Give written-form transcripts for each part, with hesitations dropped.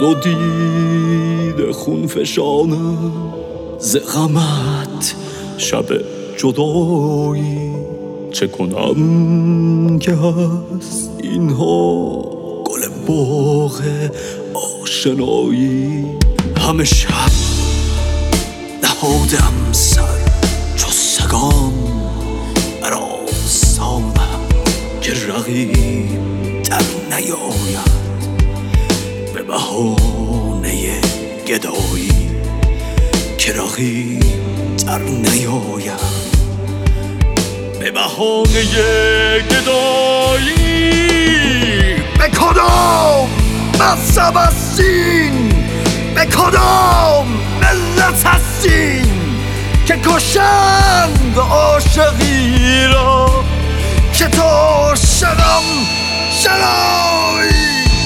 درد و دید خون فشانم ز غمت شب جدایی. چه کنم که هست اینها گل باغ آشنایی. همه شب نهادم سر چو سگان بر آستانم که رقیب در نیاید به بهانه گدایی. که رقیب در نیاید به بهانه گدایی. به کدام مذهب هستین، به کدام ملت هستین که کشند عاشقی را که تو عاشقم شنایی.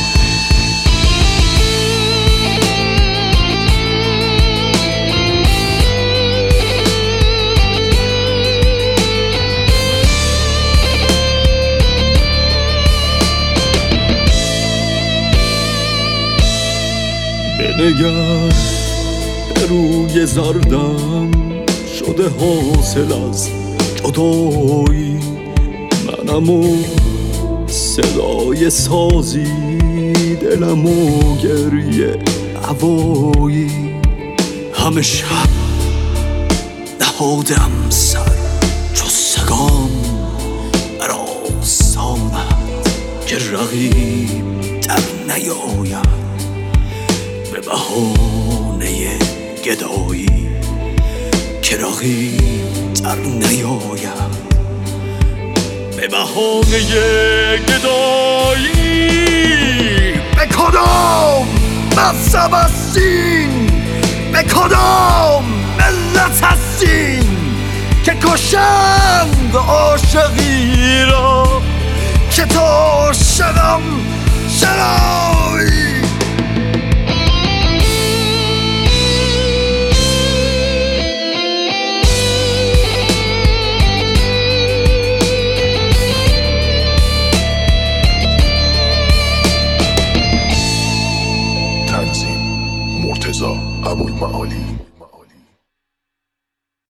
بنگر به روی زردم شده حاصل از جدایی. منم و صدای سازی، دلم و گریه هوایی. همه شب نهادم سر چو سگان بر آستانت که رقیب در نیاید به بهانه گدایی. که رقیب در نیاید به بهانه گدایی. به کدام مذهب هستین، به کدام ملت هستین که کشند عاشقی را که تو عاشقم شنایی. مرتضی ابوالمعالی